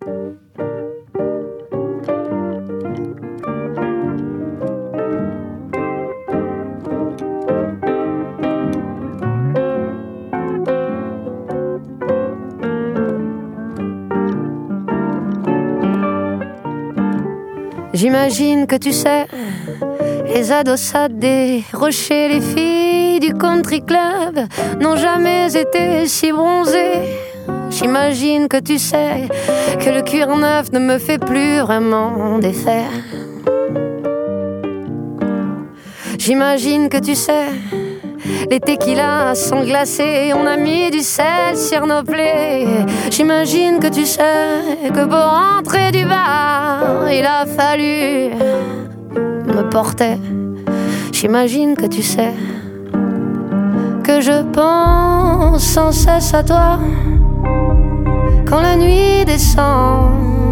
J'imagine que tu sais, les adossades des rochers, les filles du country club n'ont jamais été si bronzées. J'imagine que tu sais que le cuir neuf ne me fait plus vraiment d'effet. J'imagine que tu sais, les tequilas sont glacés, on a mis du sel sur nos plaies. J'imagine que tu sais que pour rentrer du bar, il a fallu me porter. J'imagine que tu sais que je pense sans cesse à toi quand la nuit descend.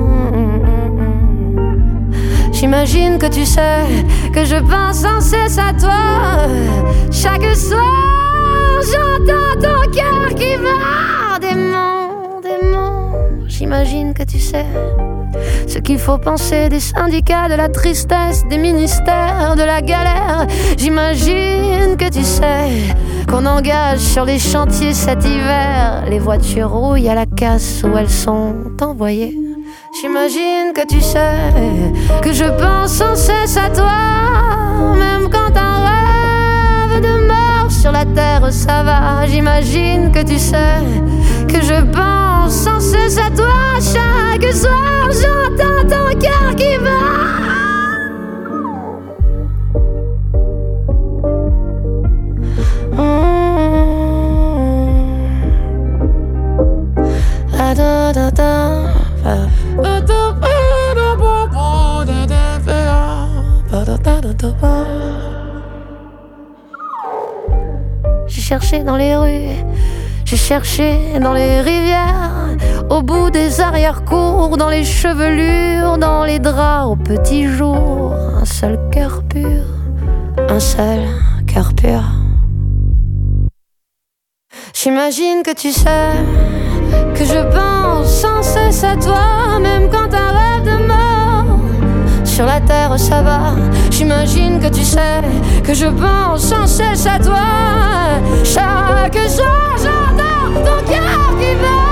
J'imagine que tu sais que je pense sans cesse à toi. Chaque soir, j'entends ton cœur qui bat des mots, des mots. J'imagine que tu sais ce qu'il faut penser des syndicats, de la tristesse, des ministères, de la galère. J'imagine que tu sais qu'on engage sur les chantiers cet hiver les voitures rouillent à la casse où elles sont envoyées. J'imagine que tu sais que je pense sans cesse à toi, même quand un rêve de mort sur la terre ça va. J'imagine que tu sais que je pense sans cesse à toi. Chaque soir j'entends ton cœur qui bat. J'ai cherché dans les rues, j'ai cherché dans les rivières, au bout des arrière-cours, dans les chevelures, dans les draps, au petit jour. Un seul cœur pur, un seul cœur pur. J'imagine que tu sais que je pense sans cesse à toi, même quand un rêve de mort sur la terre ça va. J'imagine que tu sais que je pense sans cesse à toi. Chaque soir j'entends ton cœur qui bat.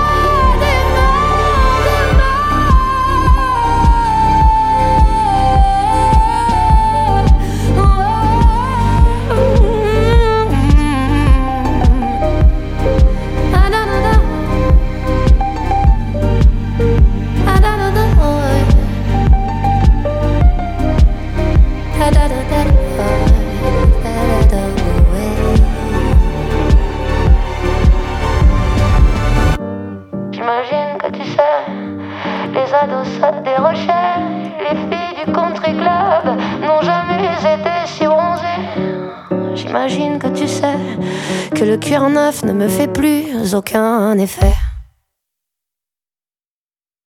J'imagine que tu sais, les adossades des rochers, les filles du country club n'ont jamais été si bronzées. J'imagine que tu sais que le cuir neuf ne me fait plus aucun effet.